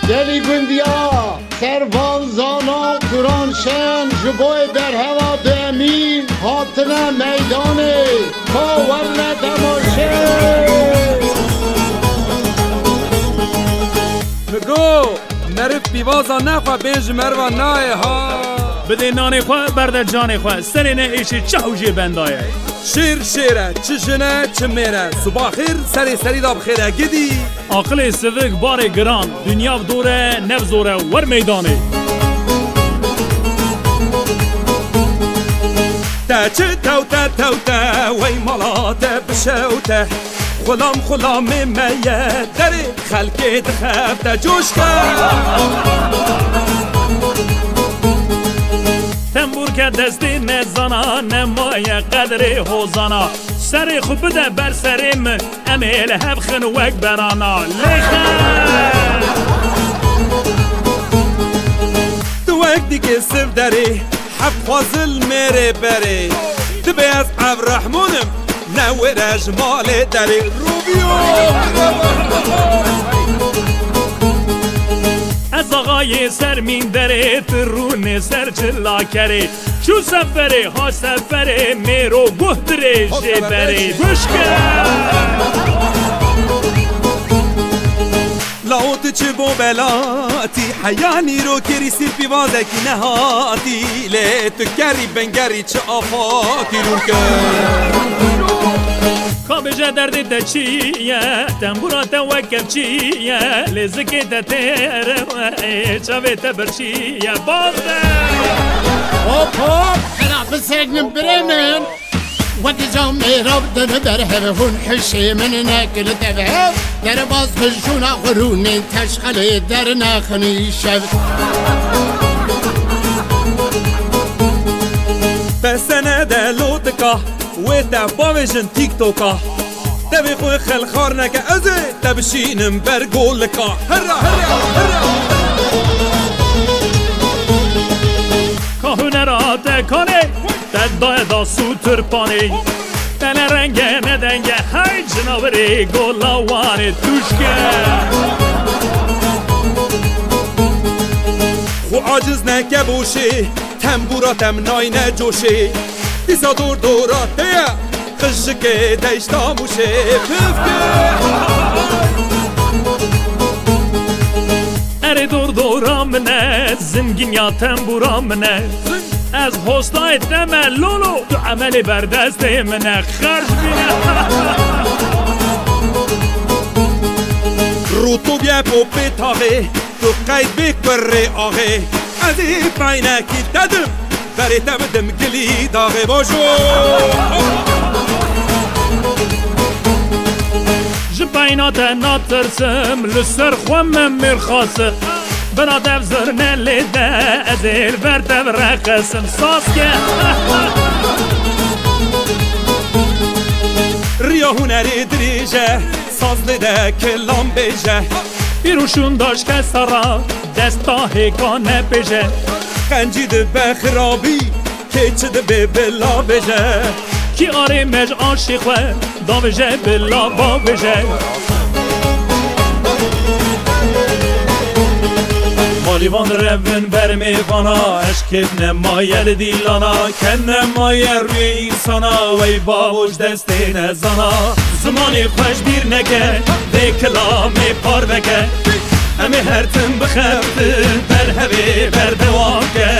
گلی گندیا سروان زانا قرآن شن جبوی در هوا دمین حاطنه میدانه باورن تماشه مگو نرف بیوازا نخوا بینج مروان نای ها بده نان خواه برده جان خواه سرینه ایشی چهوجی بندایه شیر شیره چه جنه چه میره صبح خیر سری داب خیره گدی عقل سوک بار گران دنیا دوره نفزوره ور میدانه تا چه توتا وی مالاته بشوته خلام میه داری خلقی دخفته جوش تنبور که دستی نزانا نمای قدر حوزانا سری خوب بده بر سریم امیل هفخن وک برانا لیخن تو وقت دیگه سف داری حب خوازل میره بری دبی از عبرحمونم نویر اجمال داری روبیو از آقای سرمین داره ترون سر چلا کره چو سفره ها سفره میرو گهدره جبره گوشکه لاوت چه بو بلاتی حیانی رو کری سی پیوازه کی نهاتی لیت کری بنگری چه آفاتی رو کر کابجه درد تا چیه تنبورا تا وکب چیه لزکی تا تیره چاوه تا برچیه بازه هوب خلاف سجن برمن ودي جام رب دن درهب هون حشي من ناكل تبعه در باز بجونا غرون تشخل در ناخني شب بس انا دلوتكا ويتا بوفيجن تيك توكا تبي خوي خل خارنك ازي تبشين برقولكا هرا کهنرا تکانه تدای دا سوتر پانی تن رنگ ندنگ های جناوری گلاوان توشکه خو عاجز نکبوشی تنبوراتم نای نجوشی دیسا دورات هیا خشک دیشتاموشی اره دورام منه زنگین یا تنبورام منه از هستای تمه لولو تو عمل بردست منه خرج بینه رو تو بیا پوپی تاغی تو قید بکره آغی از ای پاینه کی دادم بری تبدم گلی داغی باشو جباینات ناترسم لسر خوام مرخاصه بنا دفزر نلیده از البرتب رقصم ساسکه ریا هنری دریجه ساز لیده کلام بیجه بیروشون داشت که سرا دستا هکانه بیجه قنجید بخرابی که چده به بلا بیجه کی آره مج عاشقه دا بیجه بلا با بیجه مالیوان رون بر میوانا عشق نمایر دیلانا کن نمایر روی انسانا وی باوش دستی نزانا زمانی خوش بیر نگه ده کلامی پار بگه همه هر تن بخفتن بر هوی بر دوانگه